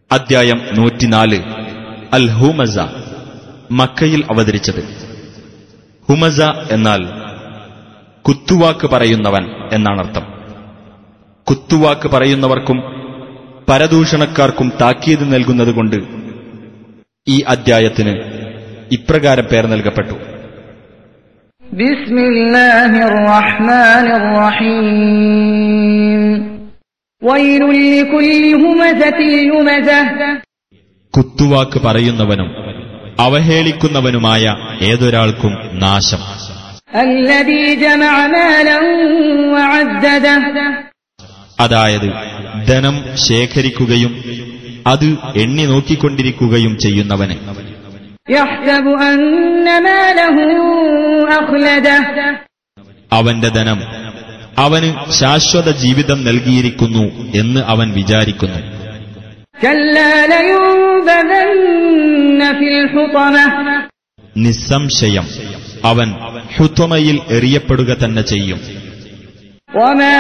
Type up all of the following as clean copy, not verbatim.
അദ്ധ്യായം 104 അൽ ഹുമസ, മക്കയിൽ അവതരിച്ചത്. ഹുമസ എന്നാൽ കുത്തുവാക്ക് പറയുന്നവൻ എന്നാണർത്ഥം. കുത്തുവാക്ക് പറയുന്നവർക്കും പരദൂഷണക്കാർക്കും താക്കീത് നൽകുന്നതുകൊണ്ട് ഈ അദ്ധ്യായത്തിന് ഇപ്രകാരം പേർ നൽകപ്പെട്ടു: ബിസ്മില്ലാഹിർ റഹ്മാനിർ റഹീം. വൈലുൽ ലികുല്ലി ഹുമസത്തിൽ ലുമസഹ. കുത്തുവാക്ക് പറയുന്നവനും അവഹേളിക്കുന്നവനുമായ ഏതൊരാൾക്കും നാശം. അല്ലദീ ജമഅ മാലൻ വഅദ്ദദഹ. അതായത് ധനം ശേഖരിക്കുകയും അത് എണ്ണി നോക്കിക്കൊണ്ടിരിക്കുകയും ചെയ്യുന്നവന്. യഹ്സബു അന്ന മാലഹു അഖ്ലദഹ. അവന്റെ ധനം അവന് ശാശ്വത ജീവിതം നൽകിയിരിക്കുന്നു എന്ന് അവൻ വിചാരിക്കുന്നു. കല്ലാ ലയുൻബദന്ന ഫിൽ ഹുതമഹ. നിസ്സംശയം അവൻ ഹുതമയിൽ എറിയപ്പെടുക തന്നെ ചെയ്യും. വമാ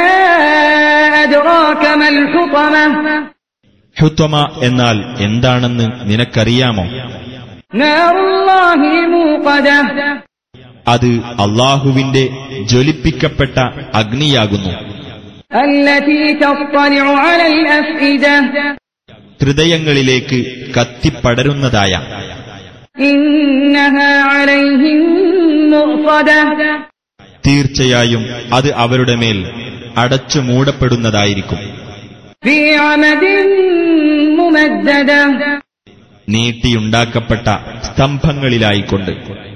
അദ്റാക മൽ ഹുതമഹ. ഹുതമ എന്നാൽ എന്താണെന്ന് നിനക്കറിയാമോ? നാറുല്ലാഹിൽ മൂഖദഹ. അത് അല്ലാഹുവിന്റെ ജ്വലിപ്പിക്കപ്പെട്ട അഗ്നിയാകുന്നു. അല്ലതീ തത്ലഉ അലൽ അഫ്ഇദഹ. ഹൃദയങ്ങളിലേക്ക് കത്തിപ്പടരുന്നതായ. ഇന്നഹാ അലൈഹിം മുഅ്സദഹ. തീർച്ചയായും അത് അവരുടെ മേൽ അടച്ചു മൂടപ്പെടുന്നതായിരിക്കും. ഫീ അമദിൻ മുമദ്ദദഹ. നീട്ടിയുണ്ടാക്കപ്പെട്ട സ്തംഭങ്ങളിലായിക്കൊണ്ട്.